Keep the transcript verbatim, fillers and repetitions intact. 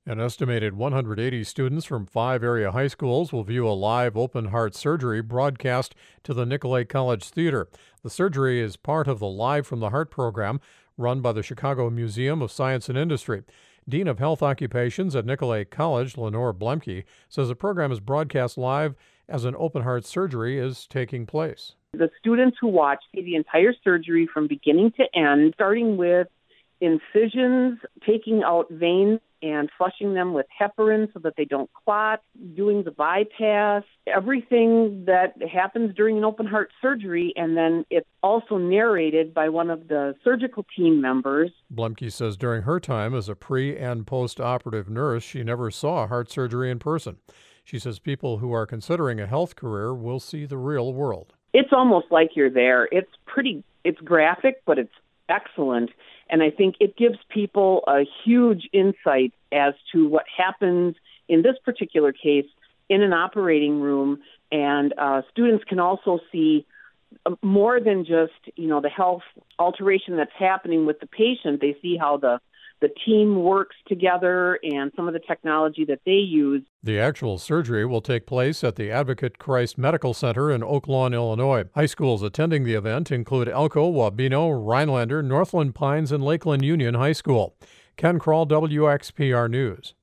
An estimated one hundred eighty students from five area high schools will view a live open heart surgery broadcast to the Nicolet College Theater. The surgery is part of the Live from the Heart program run by the Chicago Museum of Science and Industry. Dean of Health Occupations at Nicolet College, Lenore Blemke, says the program is broadcast live as an open heart surgery is taking place. The students who watch see the entire surgery from beginning to end, starting with incisions, taking out veins and flushing them with heparin so that they don't clot, doing the bypass, everything that happens during an open heart surgery, and then it's also narrated by one of the surgical team members. Blemke says during her time as a pre- and post-operative nurse, she never saw heart surgery in person. She says people who are considering a health career will see the real world. It's almost like you're there. It's pretty, it's graphic, but it's excellent. And I think it gives people a huge insight as to what happens in this particular case in an operating room. And uh, students can also see more than just, you know, the health alteration that's happening with the patient. They see how the the team works together and some of the technology that they use. The actual surgery will take place at the Advocate Christ Medical Center in Oak Lawn, Illinois. High schools attending the event include Elko, Wabeno, Rhinelander, Northland Pines, and Lakeland Union High School. Ken Kroll, W X P R News.